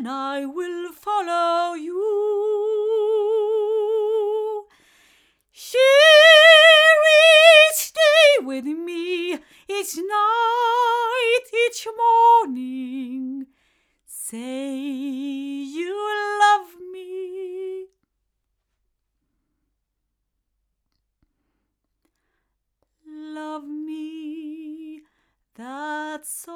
then I will follow you. Share each day with me, each night, each morning. Say you love me. Love me, that's all.